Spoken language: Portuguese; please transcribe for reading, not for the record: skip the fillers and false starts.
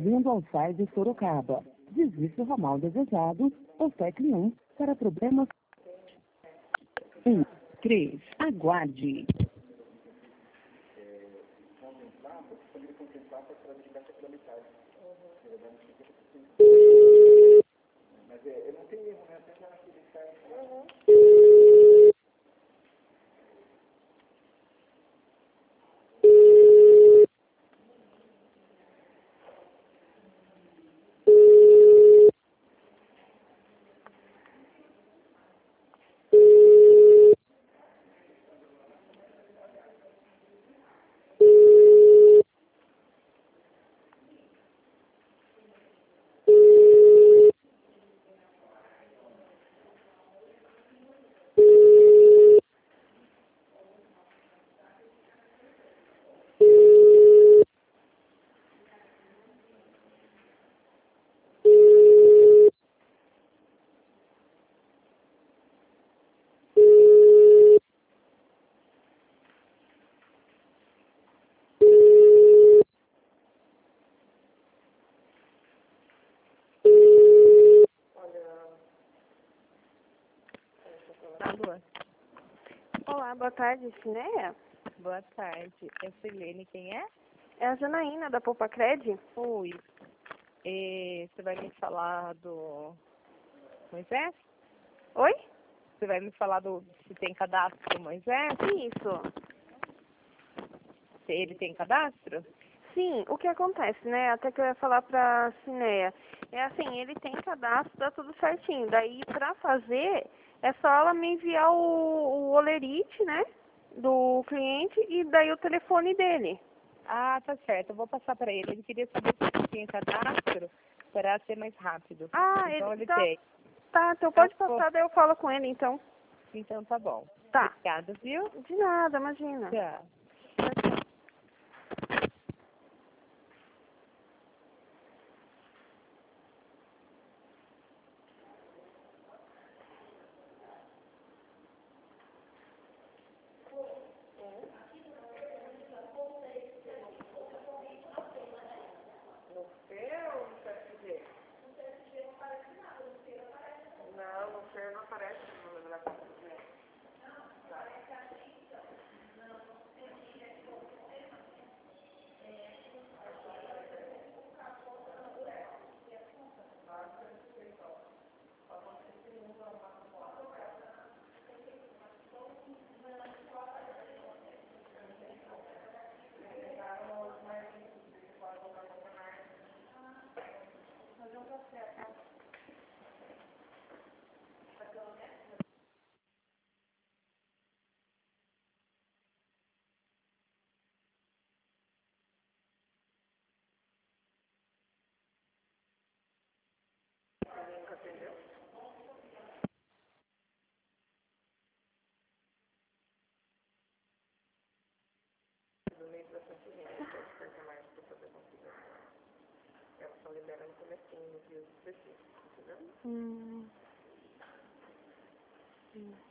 Bem-vindo ao SAI de Sorocaba. Desiste o ramal desejado ou tecle 1 para problemas 1, 3. Aguarde. Alô. Olá, boa tarde, Cineia. Boa tarde. Eu sou Helene, quem é? É a Janaína, da Poupa Cred. Oi. Você vai me falar do Moisés? Oi? Você vai me falar se tem cadastro do Moisés? Isso. Se ele tem cadastro? Sim, o que acontece, né? Até que eu ia falar pra Cineia. É assim, ele tem cadastro, tá tudo certinho. Daí, pra fazer, é só ela me enviar o olerite, né? Do cliente e daí o telefone dele. Ah, tá certo. Eu vou passar para ele. Ele queria saber se ele tem cadastro para ser mais rápido. Ah, Então ele tá. tem. Tá, então pode passar, daí eu falo com ele, então. Então tá bom. Tá. Obrigada, viu? De nada, imagina. Tchau. Elas só liberam no comecinho, no dia específico, entendeu?